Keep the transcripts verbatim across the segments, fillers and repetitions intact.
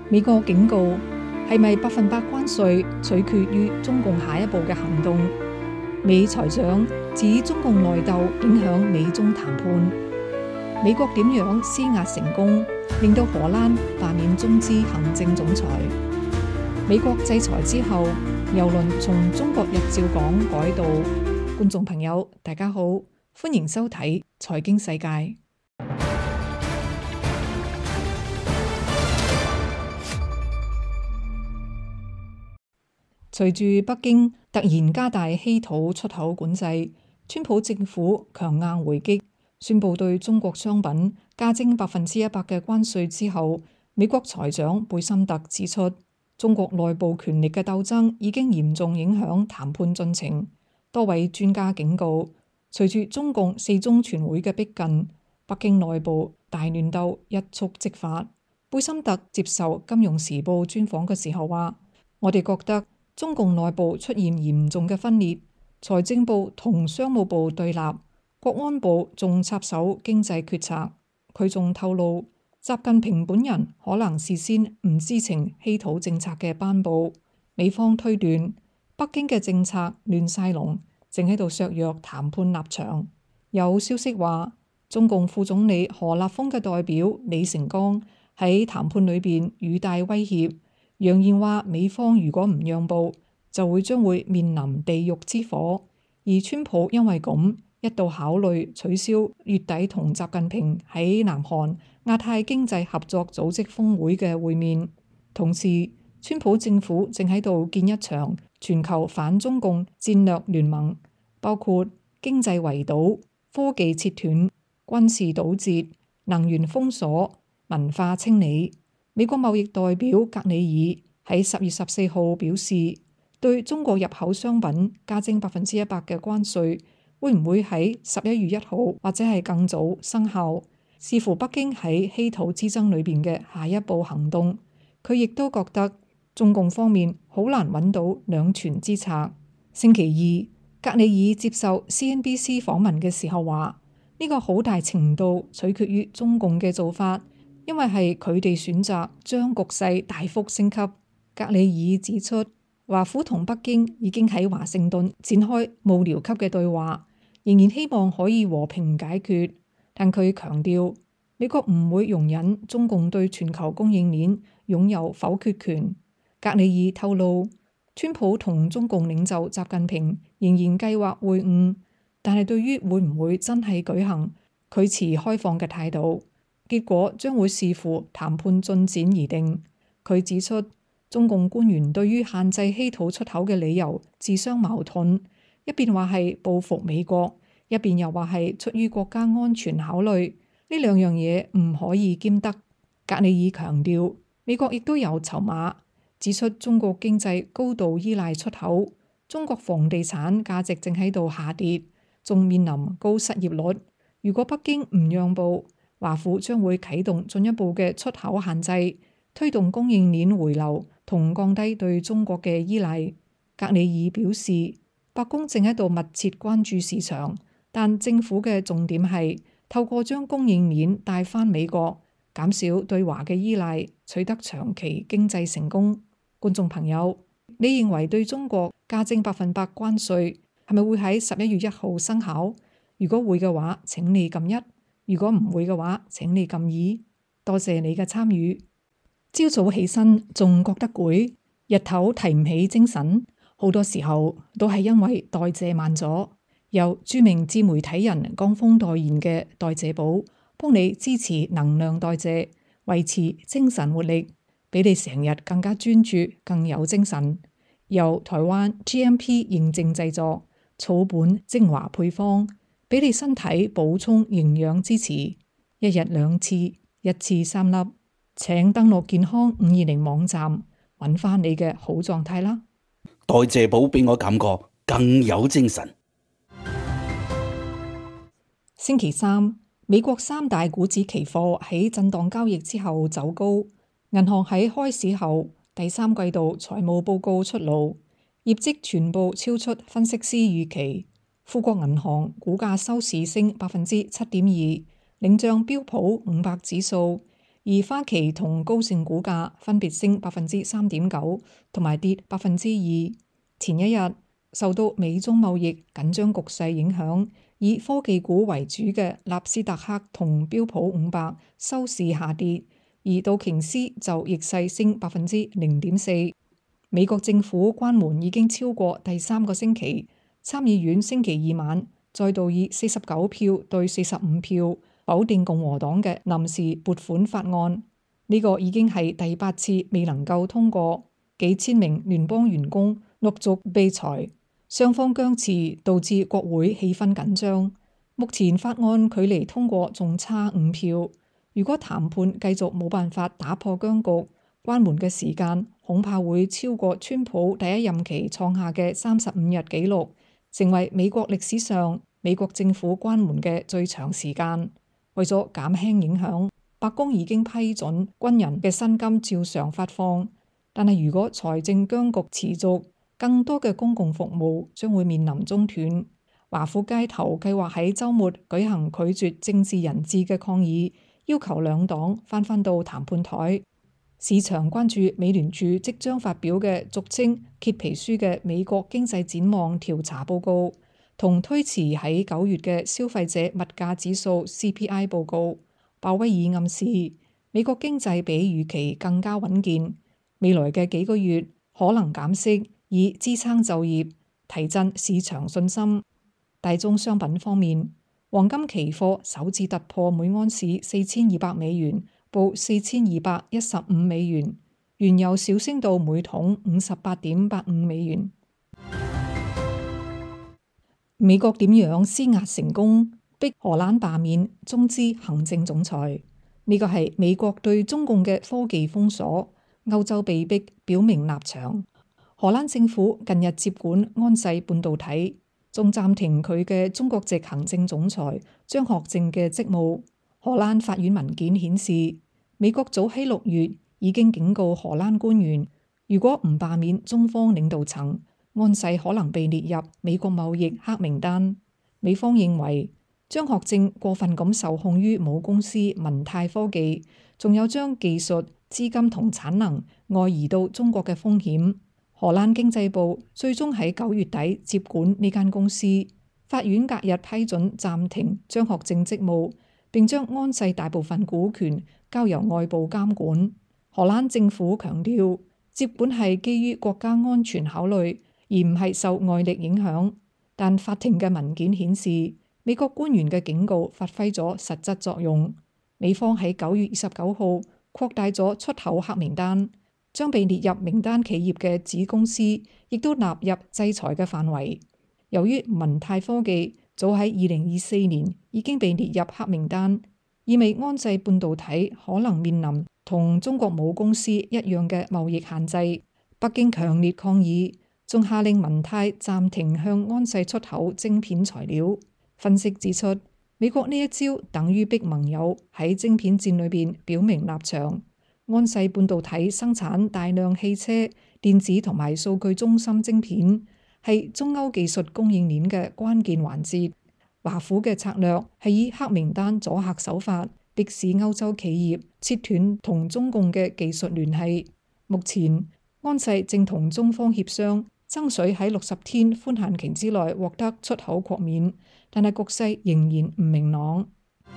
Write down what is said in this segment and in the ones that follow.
美國警告，係咪百分百關稅取決於中共下一步嘅行動。美財長指中共內鬥影響美中談判。美國點樣施壓成功，令到荷蘭罷免中資行政總裁。美國制裁之後，郵輪從中國日照港改道。觀眾朋友，大家好，歡迎收睇財經世界。隨住北京突然加大稀土出口管制，川普政府強硬回擊，宣布對中國商品加徵百分之一百嘅關稅之後，美國財長貝森特指出，中國內部權力嘅鬥爭已經嚴重影響談判進程。多位專家警告，隨住中共四中全會嘅逼近，北京內部大亂鬥一觸即發。貝森特接受《金融時報》專訪嘅時候話：我哋覺得中共內部出現嚴重嘅分裂，財政部同商務部對立，國安部仲插手經濟決策。佢仲透露，習近平本人可能事先唔知情稀土政策嘅頒布。美方推斷，北京嘅政策亂晒龍，正喺度削弱談判立場。有消息話，中共副總理何立峰嘅代表李成鋼喺談判裏邊語帶威脅，揚言話美方如果唔讓步，就會將會面臨地獄之火。而川普因為咁一度考慮取消月底同習近平喺南韓亞太經濟合作組織峰會嘅會面。同時，川普政府正喺度建一場全球反中共戰略聯盟，包括經濟圍堵、科技切斷、軍事堵截、能源封鎖、文化清理。美國貿易代表格里爾喺十月十四號表示，對中國入口商品加徵百分之一百嘅關稅，會唔會喺十一月一號或者係更早生效，視乎北京喺稀土之爭裏邊嘅下一步行動。佢亦都覺得中共方面好難揾到兩全之策。星期二，格里爾接受 C N B C 訪問嘅時候話：呢個好大程度取決於中共嘅做法。因為係佢哋選擇將局勢大幅升級。格里爾指出，華府同北京已經喺華盛頓展開幕僚級嘅對話，仍然希望可以和平解決。但佢強調，美國唔會容忍中共對全球供應鏈擁有否決權。格里爾透露，川普同中共領袖習近平仍然計劃會晤，但係對於會唔會真係舉行，佢持開放嘅態度。結果將會視乎談判進展而定。佢指出，中共官員對於限制稀土出口嘅理由自相矛盾，一邊話係報復美國，一邊又話係出於國家安全考慮。呢兩樣嘢唔可以兼得。格里爾強調，美國亦都有籌碼，指出中國經濟高度依賴出口，中國房地產價值正喺度下跌，仲面臨高失業率。如果北京唔讓步，華府將會啟動進一步嘅出口限制，推動供應鏈回流同降低對中國嘅依賴。格里爾表示，白宮正喺度密切關注市場，但政府嘅重點係透過將供應鏈帶返美國，減少對華嘅依賴，取得長期經濟成功。觀眾朋友，你認為對中國加徵百分百關稅係咪會喺十一月一號生效？如果會嘅話，請你撳一。如果唔會嘅話，請你撳二。多謝你嘅參與。朝早起身仲覺得攰，日頭提唔起精神，好多時候都係因為代謝慢咗。由著名自媒體人江峰代言嘅代謝寶，幫你支持能量代謝，維持精神活力，俾你成日更加專注，更有精神。由台灣 G M P 認證製作，草本精華配方，俾你身體補充營養支持，一日兩次，一次三粒。請登錄健康五二零網站，揾翻你嘅好狀態啦。 代謝寶俾我感覺更有精神。 星期三，美國三大股指期貨喺震盪交易之後走高。銀行喺開市後第三季度財務報告出爐，業績全部超出分析師預期。富國銀行股價收市升百分之七點二，領漲標普五百指數，而而花旗同高盛股價分別升百分之三點九同埋跌百分之二。前一日受到美中貿易緊張局勢影響，以科技股為主嘅納斯達克同標普五百收市下跌，而道瓊斯就逆勢升百分之零點四。美國政府關門已經超過第三個星期，參議院星期二晚再度以四十九票對四十五票否定共和黨嘅臨時撥款法案，呢個已經係第八次未能夠通過，幾千名聯邦員工陸續被裁，雙方僵持導致國會氣氛緊張。目前法案距離通過仲差五票，如果談判繼續冇辦法打破僵局，關門嘅時間恐怕會超過川普第一任期創下嘅三十五日紀錄，成為美國歷史上美國政府關門嘅最長時間。為咗減輕影響，白宮已經批准軍人嘅薪金照常發放，但係如果財政僵局持續，更多嘅公共服務將會面臨中斷。華府街頭計劃喺週末舉行拒絕政治人質嘅抗議，要求兩黨翻返到談判台。市場關注美聯儲即將發表嘅俗稱褐皮書嘅美國經濟展望調查報告，同推遲喺九月嘅消費者物價指數 C P I 報告。鮑威爾暗示美國經濟比預期更加穩健，未來嘅幾個月可能減息，以支撐就業，提振市場信心。大宗商品方面，黃金期貨首次突破每盎司四千二百美元，報四千二百一十五美元，原油小升到每桶五十八點八五美元。美國點樣施壓成功逼荷蘭罷免中資行政總裁？呢個係美國對中共嘅科技封鎖，歐洲被逼表明立場。荷蘭政府近日接管安濟半導體，仲暫停佢嘅中國籍行政總裁張學正嘅職務。荷蘭法院文件顯示，美國早喺六月已經警告荷蘭官員，如果唔罷免中方領導層，安濟可能被列入美國貿易黑名單。美方認為張學正過分咁受控於母公司文泰科技，仲有將技術、資金同產能外移到中國嘅風險。荷蘭經濟部最終喺九月底接管呢間公司，法院隔日批准暫停張學正職務，並將安濟大部分股權交由外部監管。荷蘭政府強調，接管係基於國家安全考慮，而唔係受外力影響。但法庭嘅文件顯示，美國官員嘅警告發揮咗實質作用。美方喺九月二十九號擴大咗出口黑名單，將被列入名單企業嘅子公司亦都納入制裁嘅範圍。由於文泰科技早喺二零二四年已經被列入黑名單，意味安濟半導體可能面臨同中國母公司一樣嘅貿易限制。北京強烈抗議，仲下令文泰暫停向安濟出口晶片材料。分析指出，美國呢一招等於逼盟友喺晶片戰裏邊表明立場。安濟半導體生產大量汽車、電子同埋數據中心晶片，係中歐技術供應鏈嘅關鍵環節。華府嘅策略係以黑名單阻嚇手法，迫使歐洲企業切斷同中共嘅技術聯繫。目前安濟正同中方協商，爭取喺六十天寬限期之內獲得出口豁免，但係局勢仍然唔明朗。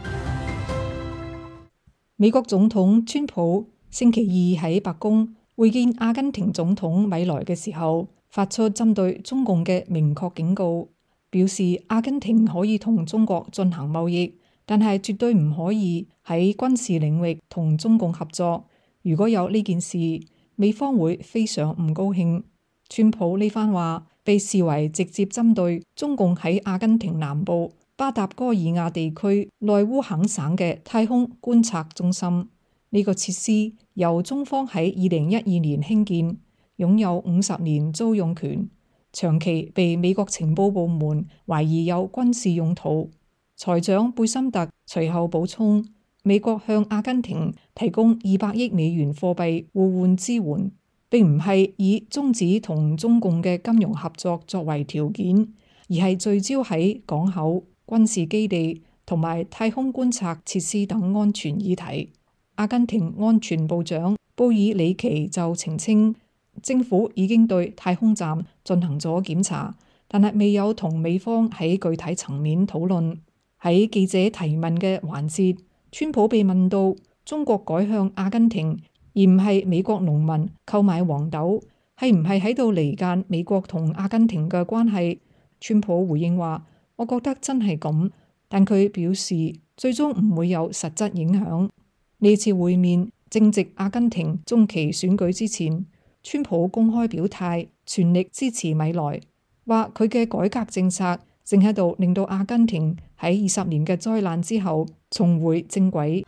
美國總統川普星期二喺白宮會見阿根廷總統米萊嘅時候，發出針對中共嘅明確警告，表示阿根廷可以同中國進行貿易，但係絕對唔可以喺軍事領域同中共合作。如果有呢件事，美方會非常唔高興。川普呢番話被視為直接針對中共喺阿根廷南部巴達哥爾亞地區內烏肯省嘅太空觀察中心。呢個設施由中方喺二零一二年興建，擁有五十年租用權，長期被美國情報部門懷疑有軍事用途。財長貝森特隨後補充，美國向阿根廷提供二百億美元貨幣互換支援，並唔係以終止同中共嘅金融合作作為條件，而係聚焦喺港口、軍事基地同埋太空觀察設施等安全議題。 阿根廷安全部長布爾里奇就澄清，政府已經對太空站進行咗檢查，但係未有同美方喺具體層面討論。喺記者提問嘅環節，川普被問到中國改向阿根廷而唔係美國農民購買黃豆，係唔係喺度離間美國同阿根廷嘅關係？川普回應話：我覺得真係咁，但佢表示最終唔會有實質影響。呢次會面正值阿根廷中期選舉之前，川普公開表態全力支持米萊，話佢嘅改革政策正喺度令到阿根廷喺二十年嘅災難之後重回正軌。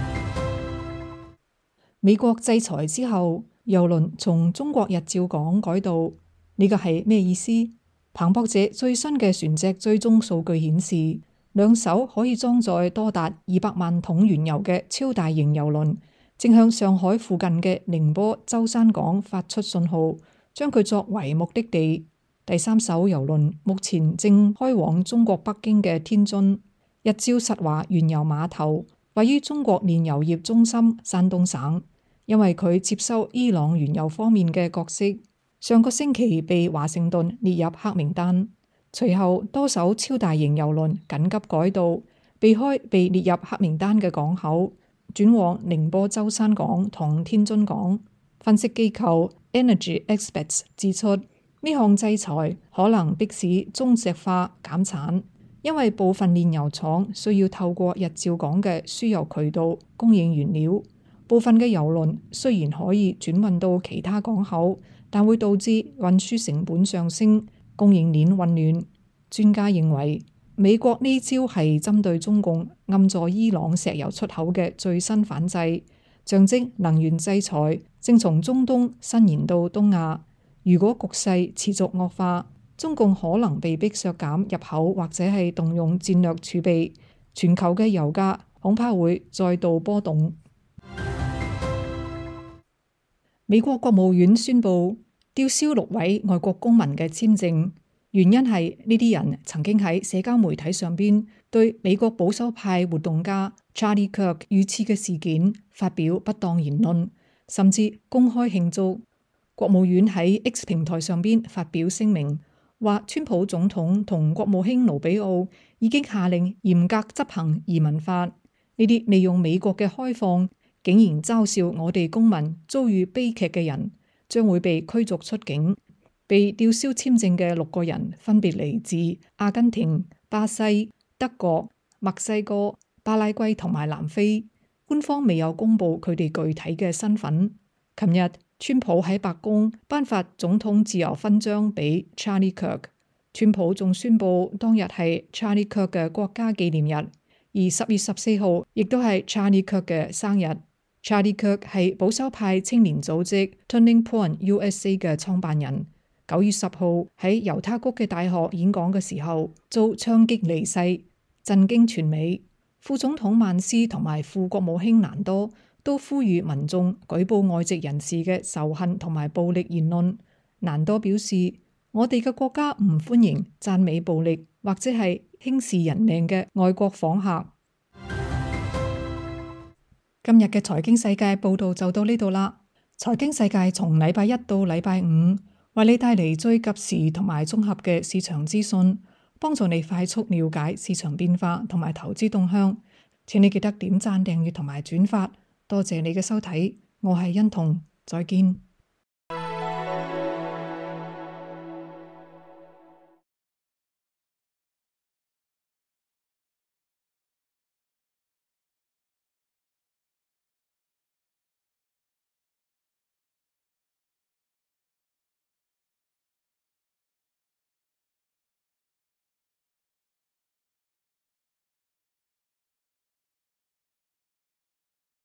美國制裁之後，郵輪從中國日照港改道，呢個係咩意思？彭博社最新嘅船隻追蹤數據顯示，兩艘可以裝載多達二百萬桶原油嘅超大型郵輪，正向上海附近嘅寧波舟山港發出信號，將佢作為目的地。第三艘郵輪目前正開往中國北京嘅天津。日照實華原油碼頭位於中國煉油業中心山東省，因為佢接收伊朗原油方面嘅角色，上個星期被華盛頓列入黑名單。隨後多艘超大型郵輪緊急改道，避開被列入黑名單嘅港口，轉往寧波舟山港同天津港。分析機構 Energy Experts 指出，呢項制裁可能迫使中石化減產，因為部分煉油廠需要透過日照港嘅輸油渠道供應原料。部分嘅郵輪雖然可以轉運到其他港口，但會導致運輸成本上升，供應鏈混亂。專家認為，美國呢招係針對中共暗助伊朗石油出口嘅最新反制，象徵能源制裁正從中東伸延到東亞。如果局勢持續惡化，中共可能被迫削減入口或者係動用戰略儲備，全球嘅油價恐怕會再度波動。美國國務院宣布吊銷六位外國公民嘅簽證，原因係呢啲人曾經喺社交媒體上邊對美國保守派活動家 Charlie Kirk 遇刺嘅事件發表不當言論，甚至公開慶祝。國務院喺 X 平台上邊發表聲明，話川普總統同國務卿盧比奧已經下令嚴格執行移民法，呢啲利用美國嘅開放竟然嘲笑我哋公民遭遇悲劇嘅人，將會被驅逐出境。被吊銷簽證嘅六個人分別嚟自阿根廷、巴西、德國、墨西哥、巴拉圭同埋南非，官方未有公布佢哋具體嘅身份。琴日，川普喺白宮頒發總統自由勳章俾 Charlie Kirk， 川普仲宣布當日係 Charlie Kirk 嘅國家紀念日，而十月十四號亦都係 Charlie Kirk 嘅生日。Charlie Kirk 係保守派青年組織 Turning Point U S A 嘅創辦人。九月十號喺猶他谷嘅大學演講嘅時候遭槍擊離世，震驚全美。副總統曼斯同埋副國務卿蘭多都呼籲民眾舉報外籍人士嘅仇恨同埋暴力言論。蘭多表示：我哋嘅國家唔歡迎讚美暴力或者係輕視人命嘅外國訪客。今日嘅財經世界報道就到呢度啦。財經世界從禮拜一到禮拜五為你帶嚟最及時同埋綜合嘅市場資訊，幫助你快速了解市場變化同埋投資動向。請你記得點讚、訂閱同埋轉發。多謝你嘅收睇，我係欣彤，再見。